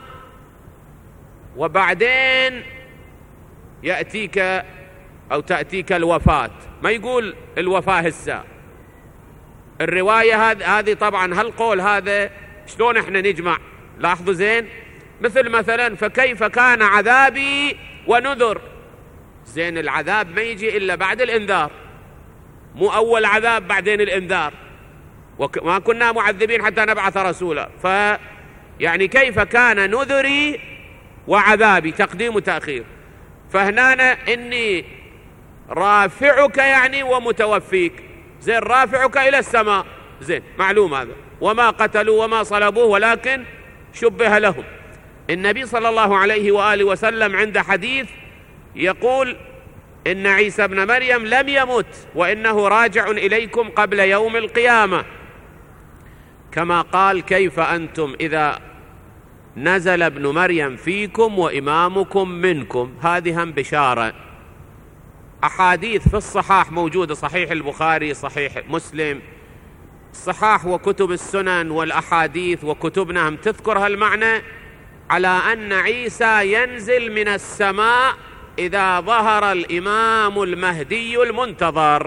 وبعدين يأتيك أو تأتيك الوفاة. ما يقول الوفاة هسه. الرواية هذه طبعا هالقول هذا شلون احنا نجمع؟ لاحظوا زين، مثل مثلا فكيف كان عذابي ونذر. زين، العذاب ما يجي إلا بعد الإنذار، مو أول عذاب بعدين الإنذار، وما كنا معذبين حتى نبعث رسولا. فيعني كيف كان نذري وعذابي، تقديم وتأخير. فهنا إني رافعك يعني ومتوفيك. زين، رافعك إلى السماء، زين معلوم هذا. وما قتلوا وما صلبوه ولكن شبه لهم. النبي صلى الله عليه وآله وسلم عند حديث يقول إن عيسى ابن مريم لم يمت وإنه راجع إليكم قبل يوم القيامة، كما قال كيف أنتم إذا نزل ابن مريم فيكم وإمامكم منكم. هذه هم بشارة. أحاديث في الصحاح موجودة، صحيح البخاري، صحيح مسلم، الصحاح وكتب السنن والأحاديث وكتبنا هم تذكر هالمعنى، على أن عيسى ينزل من السماء إذا ظهر الإمام المهدي المنتظر.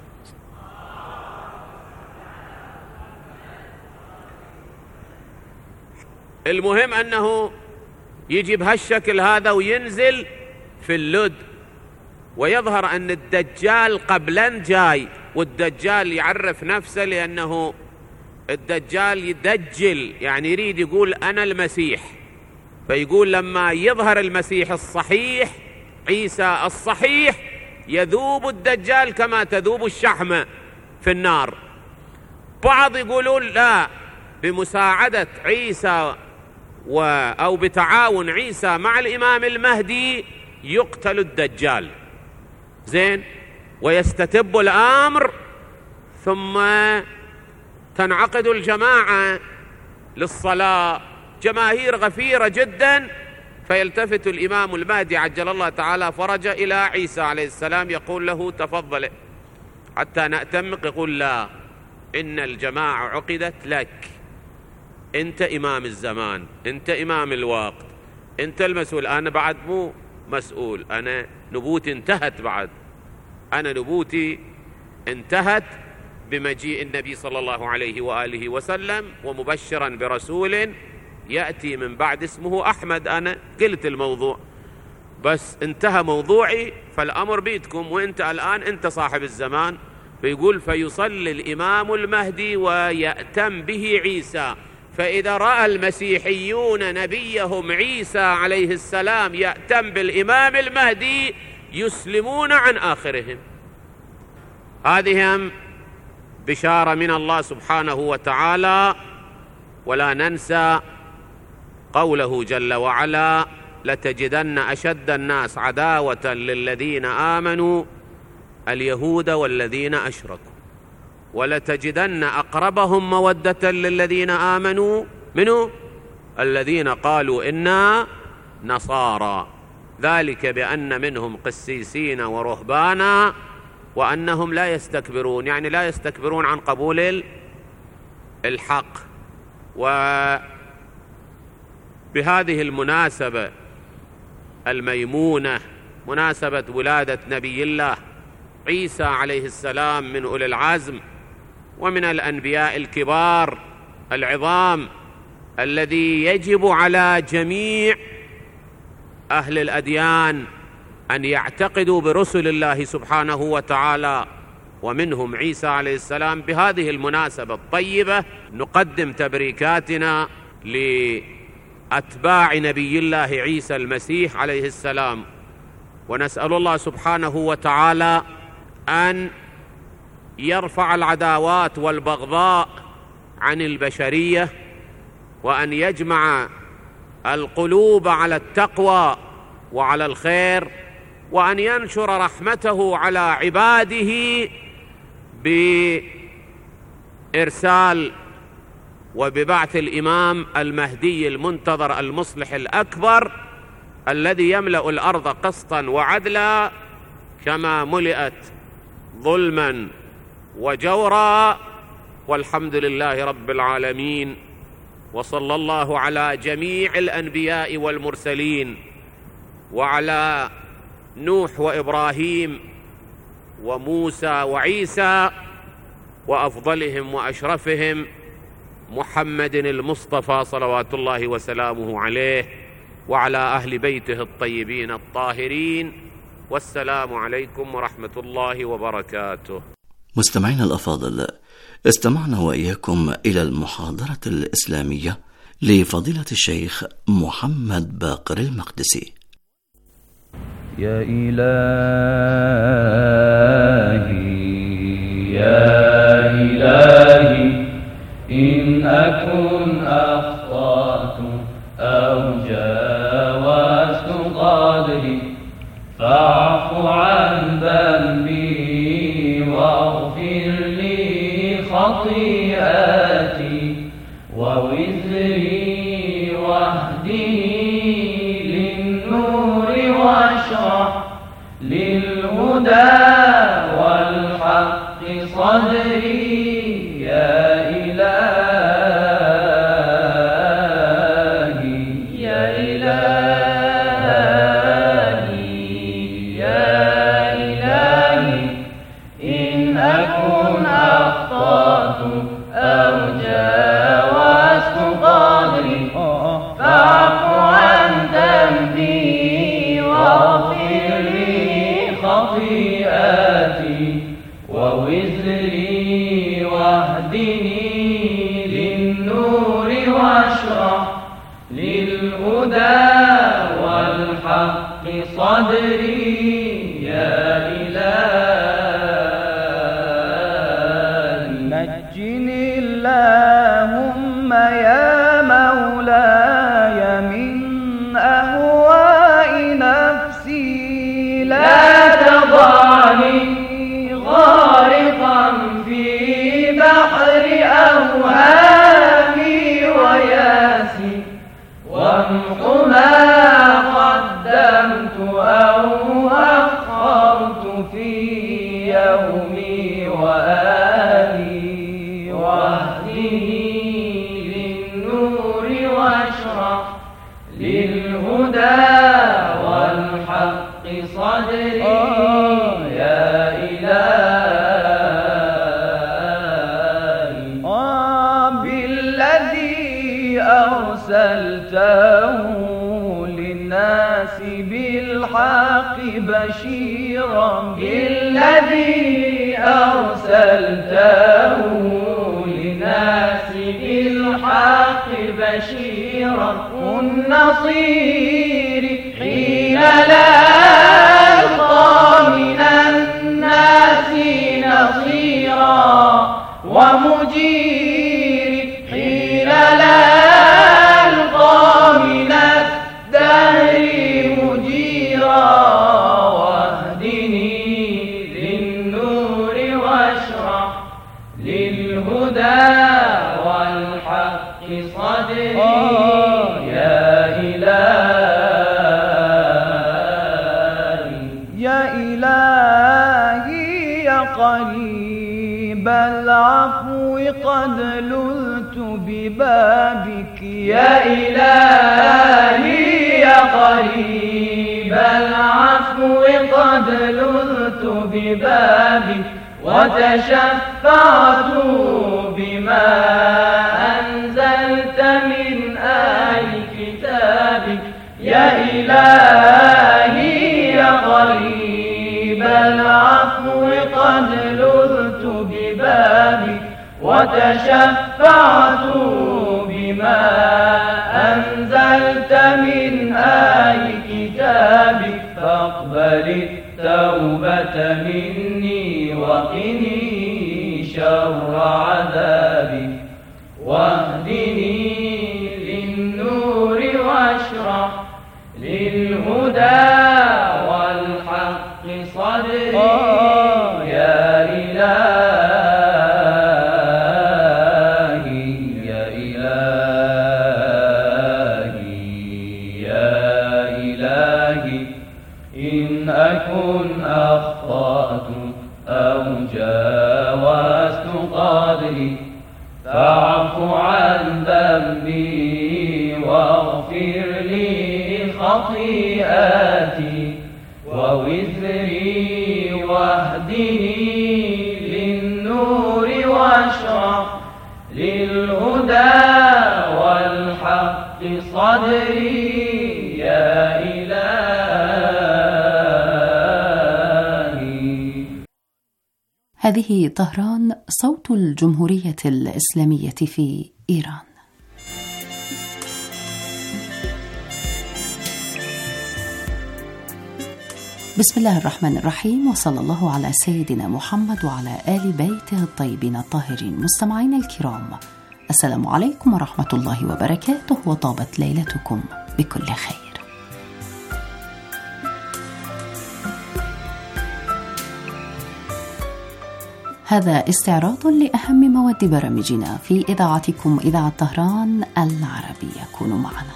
المهم أنه يجي بهالشكل هذا وينزل في اللد، ويظهر أن الدجال قبلا جاي، والدجال يعرف نفسه لأنه الدجال يدجل، يعني يريد يقول أنا المسيح. فيقول لما يظهر المسيح الصحيح عيسى الصحيح يذوب الدجال كما تذوب الشحمة في النار. بعض يقولون لا، بمساعدة عيسى و أو بتعاون عيسى مع الإمام المهدي يقتل الدجال. زين، ويستتب الأمر، ثم تنعقد الجماعة للصلاة، جماهير غفيرة جدا، فيلتفت الإمام المهدي عجل الله تعالى فرجه إلى عيسى عليه السلام يقول له تفضل حتى نأتمق، يقول لا، إن الجماعة عقدت لك، أنت إمام الزمان، أنت إمام الوقت، أنت المسؤول. أنا بعد مو مسؤول، أنا نبوتي انتهت، بعد أنا نبوتي انتهت بمجيء النبي صلى الله عليه وآله وسلم، ومبشرا برسول يأتي من بعد اسمه أحمد. أنا قلت الموضوع بس انتهى موضوعي، فالأمر بيدكم، وانت الآن انت صاحب الزمان. فيقول فيصلي الإمام المهدي ويأتم به عيسى، فإذا رأى المسيحيون نبيهم عيسى عليه السلام يأتم بالإمام المهدي يسلمون عن آخرهم. هذه هم بشارة من الله سبحانه وتعالى. ولا ننسى قوله جل وعلا: لتجدن أشد الناس عداوة للذين آمنوا اليهود والذين أشركوا، ولتجدن أقربهم مودة للذين آمنوا منه الذين قالوا إنا نصارى، ذلك بأن منهم قسيسين ورهبانا وأنهم لا يستكبرون، يعني لا يستكبرون عن قبول الحق. وبهذه المناسبة الميمونة، مناسبة ولادة نبي الله عيسى عليه السلام من أولي العزم ومن الأنبياء الكبار العظام، الذي يجب على جميع أهل الأديان أن يعتقدوا برسل الله سبحانه وتعالى، ومنهم عيسى عليه السلام. بهذه المناسبة الطيبة نقدم تبريكاتنا لأتباع نبي الله عيسى المسيح عليه السلام، ونسأل الله سبحانه وتعالى أن يرفع العداوات والبغضاء عن البشرية، وأن يجمع القلوب على التقوى وعلى الخير، وأن ينشر رحمته على عباده بإرسال وببعث الإمام المهدي المنتظر المصلح الأكبر، الذي يملأ الأرض قسطا وعدلا كما ملئت ظلما وجورا. والحمد لله رب العالمين، وصلى الله على جميع الأنبياء والمرسلين، وعلى نوح وإبراهيم وموسى وعيسى، وأفضلهم وأشرفهم محمد المصطفى صلوات الله وسلامه عليه، وعلى أهل بيته الطيبين الطاهرين. والسلام عليكم ورحمة الله وبركاته. مستمعينا الأفاضل، استمعنا وإياكم إلى المحاضرة الإسلامية لفضيلة الشيخ محمد باقر المقدسي. يا إلهي يا إلهي إن أكن أخطأت أو جاوزت قدري فاعف عن ذنبي واغفر لي خطيئتي ووزري واهدني للنور واشرح للهدى والحق صدري. يا إلهي يا إلهي يا إلهي إن أكن أخطأت أو جاوزت قدري فاعف عن ذنبي واغفر لي خطيئتي ووزري واهدني للنور واشرح للهدى والحق صدري. يا إلهي نجني اللهم يا مولاي من أهواء نفسي، لا تضعني غارقا في بحر أوهامي وياسي، وامح ما قدمت أوهامي للناس بالحق بشيرا بالذي أرسلته للناس بالحق بشيرا النصير حين لا ألقى من الناس نصيرا ومجير حين لا ألقى من الدهر مجيرا واهدني للنور واشرح للهدى والحق صدري يا إلهي يا إلهي يا قريب العفو قد للت ببابك يا إلهي يا قريب العفو قد للت ببابك وتشفعت بما أنزلت من آي كتابك يا إلهي يا قريب العفو قد لذت ببابك وتشفعت بما أنزلت من آي كتابك فاقبل التوبة مني وقني شر عذابك واهدني للنور واشرح للهدى والحق صدري يا إلهي يا إلهي يا إلهي إن أكن أخطأت أو جاوزت قدري فاعف عن ذنبي واغفر لي خطيئاتي ووزري واهدني للنور واشرح للهدى والحق صدري يا إلهي. هذه طهران صوت الجمهورية الإسلامية في إيران. بسم الله الرحمن الرحيم، وصلى الله على سيدنا محمد وعلى آل بيته الطيبين الطاهرين. مستمعين الكرام، السلام عليكم ورحمة الله وبركاته، وطابت ليلتكم بكل خير. هذا استعراض لأهم مواد برامجنا في إذاعتكم إذاعة طهران العربية. كونوا معنا.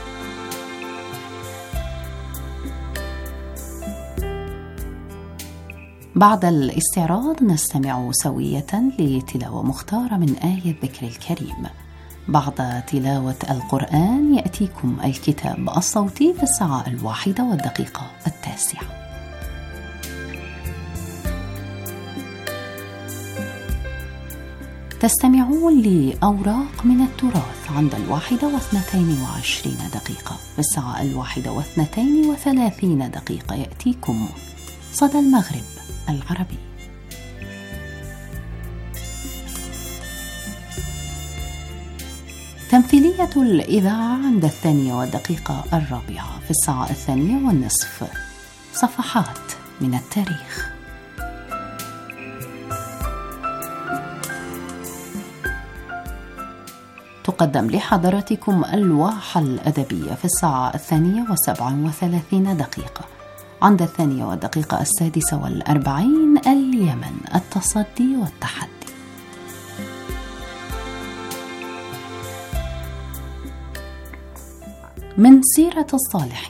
بعد الاستعراض نستمع سوية لتلاوة مختارة من آية الذكر الكريم. بعد تلاوة القرآن يأتيكم الكتاب الصوتي في الساعة الواحدة والدقيقة التاسعة. تستمعون لأوراق من التراث عند الواحدة واثنتين وعشرين دقيقة. في الساعة الواحدة واثنتين وثلاثين دقيقة يأتيكم صدى المغرب العربي. تمثيلية الإذاعة عند الثانية والدقيقة الرابعة. في الساعة الثانية والنصف صفحات من التاريخ. تقدم لحضراتكم الواحة الأدبية في الساعة الثانية وسبع وثلاثين دقيقة. عند الثانية والدقيقة السادسة والأربعين اليمن التصدي والتحدي. من سيرة الصالحين